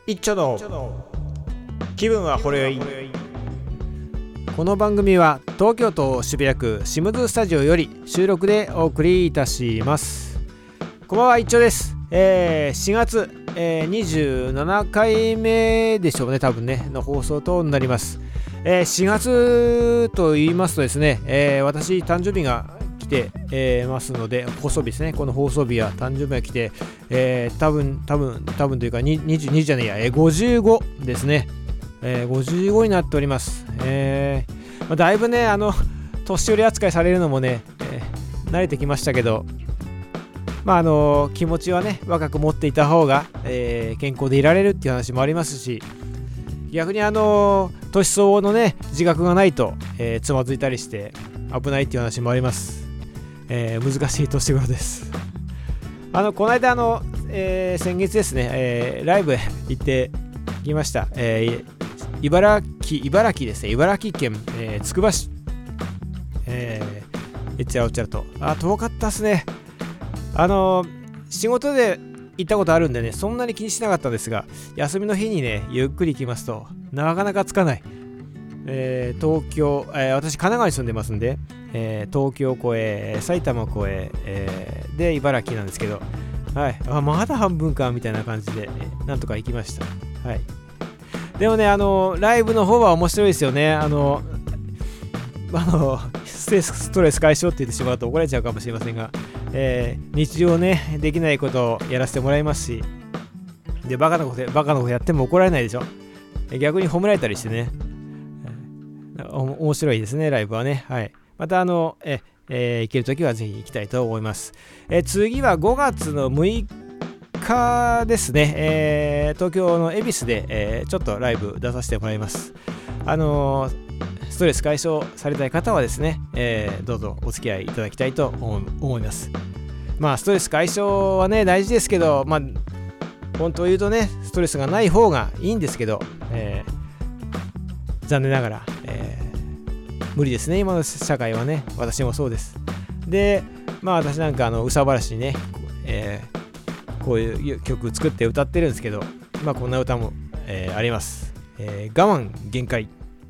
一丁の気分はほろ酔い。この番組は東京都渋谷区シムズスタジオより収録でお送りいたします。こんばんは、一丁です。4月、27回目でしょうね、多分ねの放送となります。4月と言いますとですね、私誕生日が来て、ますので、放送日ですね。この放送日は誕生日が来て、多分というか22じゃねえや、55ですね。55になっております。だいぶね年寄り扱いされるのもね、慣れてきましたけど、気持ちはね若く持っていた方が、健康でいられるっていう話もありますし、逆に年相応のね自覚がないと、つまずいたりして危ないっていう話もあります。難しい年頃です。この間先月ですね、ライブへ行ってきました。茨城ですね。茨城県、つくば市、いつやおっちゃると遠かったっすね。仕事で行ったことあるんでね、そんなに気にしなかったんですが、休みの日にねゆっくり行きますとなかなかつかない。東京、私神奈川に住んでますんで、東京越え埼玉越え、で茨城なんですけど、はい、まだ半分かみたいな感じで、なんとか行きました。はい。でもねライブの方は面白いですよね。ストレス解消って言ってしまうと怒られちゃうかもしれませんが、日常ねできないことをやらせてもらいますし、でバカなことやっても怒られないでしょ。逆に褒められたりしてね、面白いですね、ライブはね。はい。また行けるときはぜひ行きたいと思います。次は5月の6日ですね。東京の恵比寿で、ちょっとライブ出させてもらいます。ストレス解消されたい方はですね、どうぞお付き合いいただきたいと思います。ストレス解消はね大事ですけど、本当を言うとねストレスがない方がいいんですけど、残念ながら、無理ですね、今の社会はね。私もそうです。で私なんか憂さ晴らしにね、こういう曲作って歌ってるんですけど、こんな歌も、あります。我慢限界。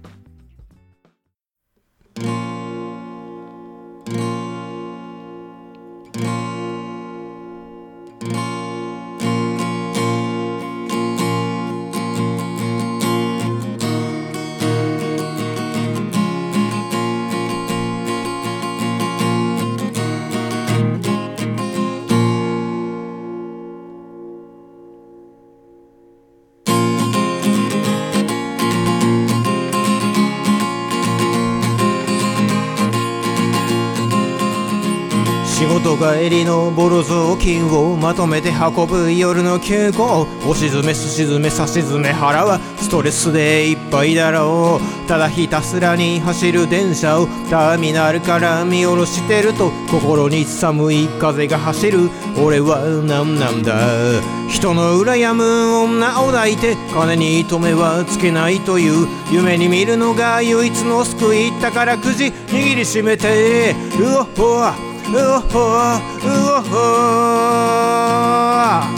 仕事帰りのボロ雑巾をまとめて運ぶ夜の急行、押し詰めすし詰めさし詰め腹はストレスでいっぱいだろう。ただひたすらに走る電車をターミナルから見下ろしてると、心に寒い風が走る。俺は何なんだ。人の羨む女を抱いて金に糸目はつけないという夢に見るのが唯一の救い。宝くじ握りしめてうおほわうおほうおほ。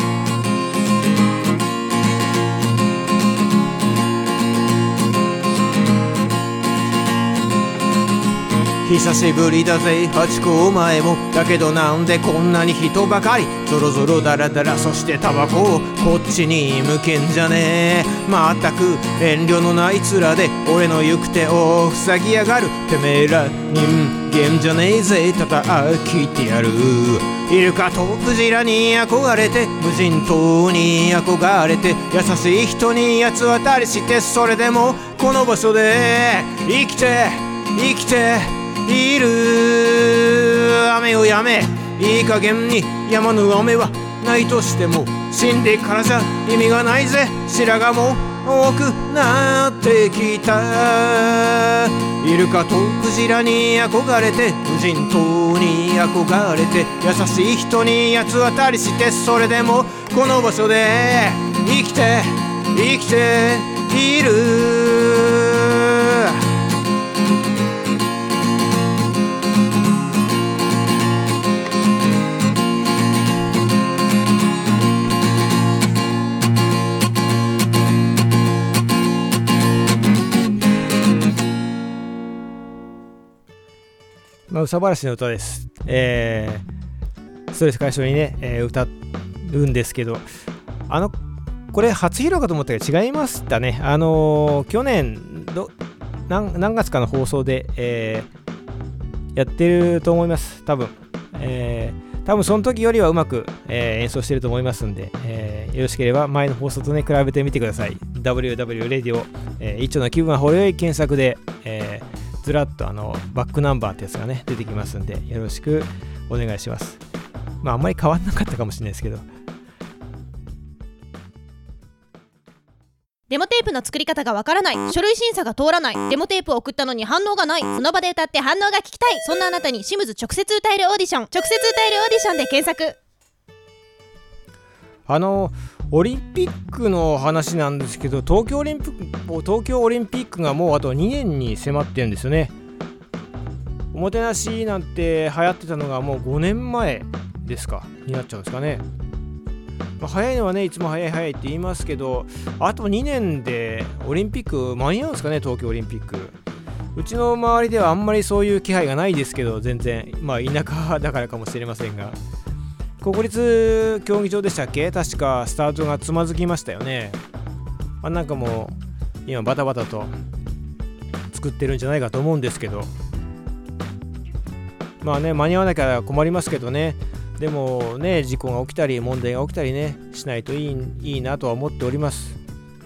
久しぶりだぜハチ公前も。だけどなんでこんなに人ばかりゾロゾロダラダラ、そしてタバコをこっちに向けんじゃねえ。まったく遠慮のない面で俺の行く手を塞ぎやがる。てめえら人間じゃねえぜ叩きってやる。イルカとクジラに憧れて、無人島に憧れて、優しい人に八つ渡りして、それでもこの場所で生きている。雨をやめいい加減に止まぬ雨はないとしても、死んでからじゃ意味がないぜ。白髪も多くなってきた。イルカとクジラに憧れて、無人島に憧れて、優しい人に八つ渡りして、それでもこの場所で生きている。 憂さ晴らしの歌です。ストレス解消にね、歌うんですけど、これ初披露かと思ったけど違いましたね。去年何月かの放送で、やってると思います。多分その時よりはうまく、演奏してると思いますんで、よろしければ前の放送とね比べてみてください。 WW レディオ、一丁の気分はほろよい検索で、ずらっとバックナンバーってやつがね出てきますんで、よろしくお願いします。あんまり変わんなかったかもしれないですけど。 デモテープの作り方がわからない、書類審査が通らない、デモテープを送ったのに反応がない、その場で歌って反応が聞きたい、そんなあなたにシムズ直接歌えるオーディション、直接歌えるオーディションで検索。 オリンピックの話なんですけど、東京オリンピックがもうあと2年に迫ってるんですよね。おもてなしなんて流行ってたのがもう5年前ですかになっちゃうんですかね。早いのはねいつも早いって言いますけど、あと2年でオリンピック間に合うんですかね。東京オリンピック、うちの周りではあんまりそういう気配がないですけど、全然田舎だからかもしれませんが、国立競技場でしたっけ、確かスタートがつまずきましたよね。なんかもう今バタバタと作ってるんじゃないかと思うんですけど、間に合わなきゃ困りますけどね。でもね、事故が起きたり問題が起きたりねしないといいなとは思っております。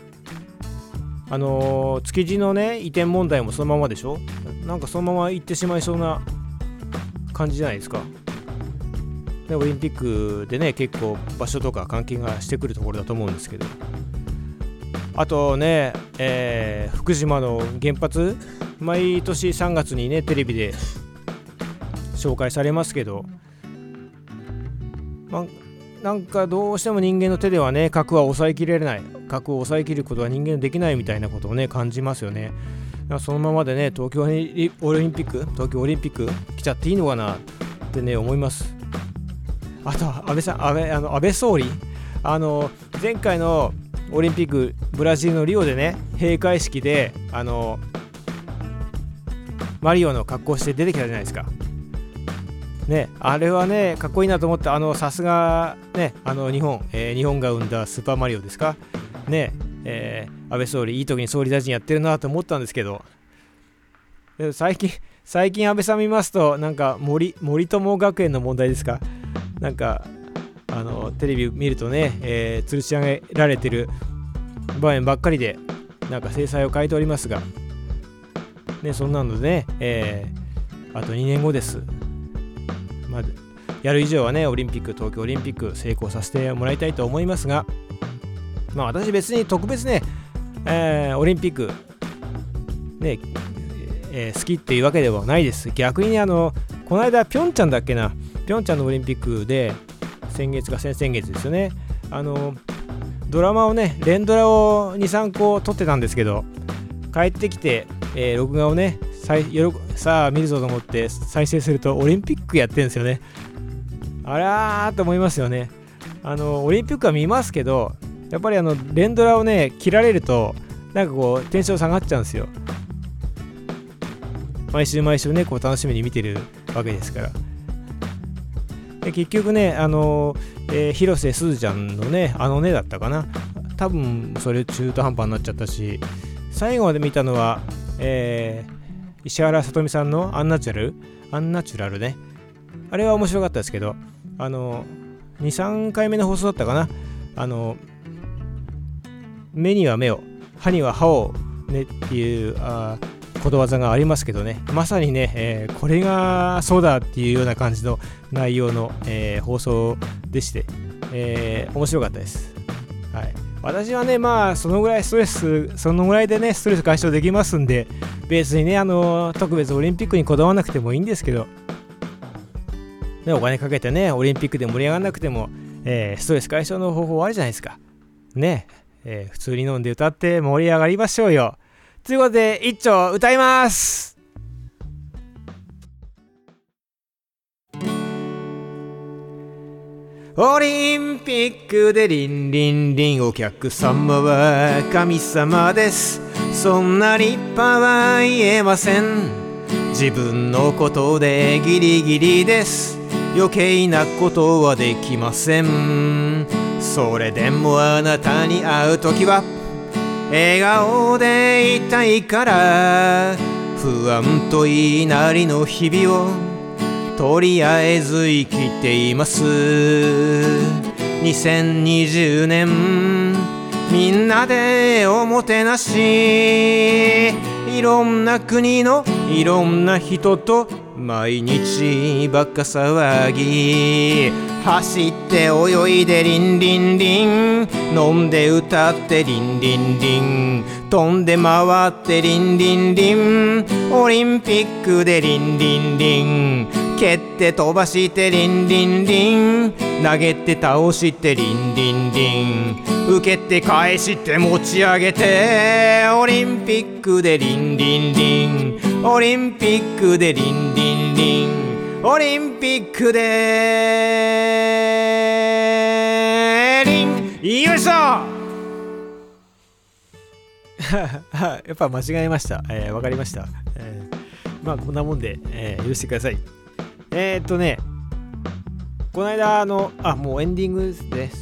築地のね移転問題もそのままでしょ。なんかそのまま行ってしまいそうな感じじゃないですか。でオリンピックでね結構場所とか関係がしてくるところだと思うんですけど、あとね、福島の原発毎年3月にねテレビで紹介されますけど、なんかどうしても人間の手ではね核は抑えきれない、核を抑えきることは人間できないみたいなことをね感じますよね。そのままでね東京オリンピック来ちゃっていいのかなってね思います。あと安倍総理、前回のオリンピックブラジルのリオでね閉会式でマリオの格好して出てきたじゃないですかね。あれはねかっこいいなと思って、さすがね日本が生んだスーパーマリオですかね。安倍総理いい時に総理大臣やってるなと思ったんですけど、最近安倍さん見ますとなんか森友学園の問題ですか、なんかテレビ見るとね、吊るし上げられてる場面ばっかりでなんか制裁を変えておりますがね、そんなのでね、あと2年後です。やる以上はね東京オリンピック成功させてもらいたいと思いますが、私別に特別ね、オリンピックね、好きっていうわけではないです。逆にねこの間ピョンチャンのオリンピックで先々月ですよね、ドラマをね連ドラを 2,3 個撮ってたんですけど、帰ってきて、録画をねさあ見るぞと思って再生するとオリンピックやってるんですよね。あらーと思いますよね。オリンピックは見ますけど、やっぱり連ドラをね切られるとなんかこうテンション下がっちゃうんですよ。毎週ねこう楽しみに見てるわけですから。で結局ね広瀬すずちゃんのねだったかな、多分それ中途半端になっちゃったし、最後まで見たのは、石原さとみさんのアンナチュラルね、あれは面白かったですけど、2,3 回目の放送だったかな、目には目を歯には歯をねっていうことわざがありますけどね、まさにね、これがそうだっていうような感じの内容の、放送でして、面白かったです。はい、私はねそのぐらいでねストレス解消できますんで、別にね特別オリンピックにこだわらなくてもいいんですけど、ね、お金かけてねオリンピックで盛り上がらなくても、ストレス解消の方法あるじゃないですかね。普通に飲んで歌って盛り上がりましょうよ。ということで一丁歌います。オリンピックでリンリンリン、お客様は神様です。そんな立派は言えません。 自分のことでギリギリです。余計なことはできません。それでもあなたに会うときは笑顔でいたいから、不安と言いなりの日々をとりあえず生きています。2020年みんなでおもてなし、いろんな国のいろんな人と毎日バカ騒ぎ、走って泳いでリンリンリン、飲んで歌ってリンリンリン、飛んで回ってリンリンリン、オリンピックでリンリンリン、蹴って飛ばしてリンリンリン、投げて倒してリンリンリン、受けて返して持ち上げて、オリンピックでリンリンリン、オリンピックでリンリンリン、オリンピックでリン、よいしょやっぱ間違えました。わかりました。まあこんなもんで、許してください。この間もうエンディングです。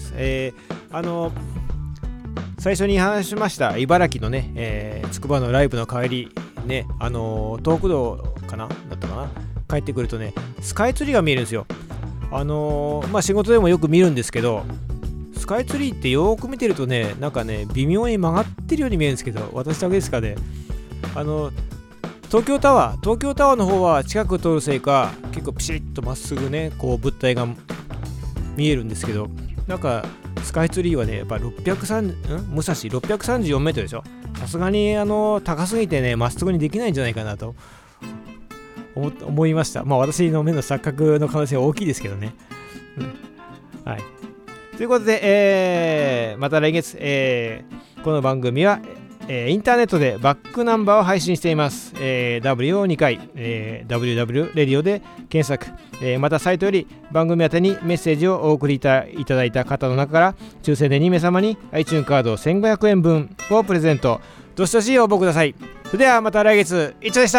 最初に話しました茨城のね、つくばのライブの帰りね、東北道かなだったかな、帰ってくるとねスカイツリーが見えるんですよ。仕事でもよく見るんですけど、スカイツリーってよーく見てるとね、なんかね微妙に曲がってるように見えるんですけど、私だけですかね。東京タワーの方は近く通るせいか結構ピシッとまっすぐねこう物体が見えるんですけど、なんかスカイツリーはねやっぱ武蔵634メートルでしょ。さすがに高すぎてねまっすぐにできないんじゃないかなと思いました。まあ私の目の錯覚の可能性は大きいですけどね、はい。ということで、また来月、この番組はインターネットでバックナンバーを配信しています。W を2回、WW レディオで検索、またサイトより番組宛てにメッセージをお送りいただいた方の中から抽選で2名様に iTunes カード1500円分をプレゼント。どしどし応募ください。それではまた来月。一丁でした。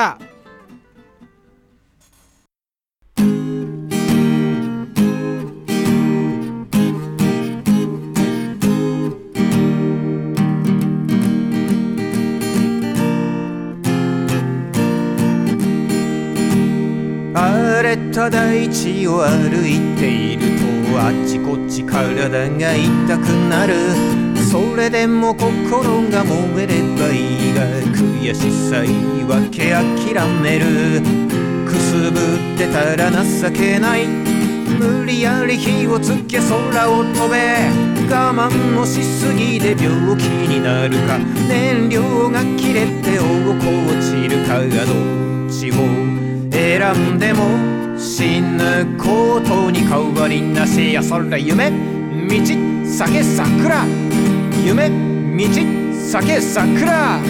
荒れた大地を歩いているとあっちこっち体が痛くなる。それでも心が燃えればいいが、悔しさ言い訳諦める。くすぶってたら情けない、無理やり火をつけ空を飛べ。我慢のしすぎで病気になるか、燃料が切れて落っこちるか、どっちを選んでも死ぬことに変わりなし。やそれ夢道酒桜、夢道酒桜。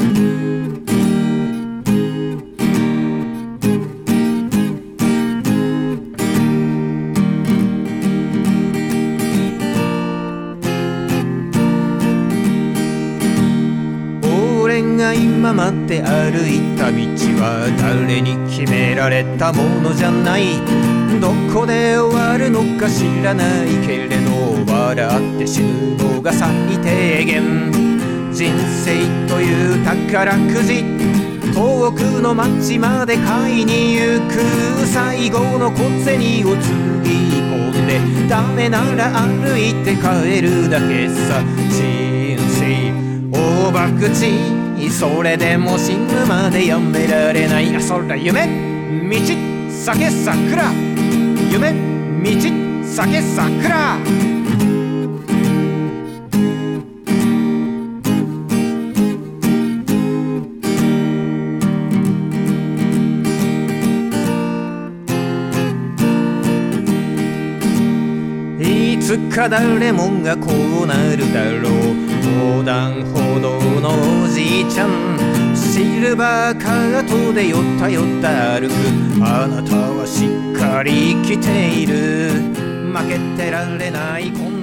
今まで歩いた道は誰に決められたものじゃない。どこで終わるのか知らないけれど、笑って死ぬのが最低限。人生という宝くじ、遠くの街まで買いに行く。最後の小銭をつぎ込んで、ダメなら歩いて帰るだけさ。人生大博打、それでも死ぬまでやめられない。そら夢道酒桜、夢道酒桜。いつか誰もがこうなるだろう。横断歩道のおじいちゃん、シルバーカートでよったよった歩く。あなたはしっかり生きている。負けてられないこ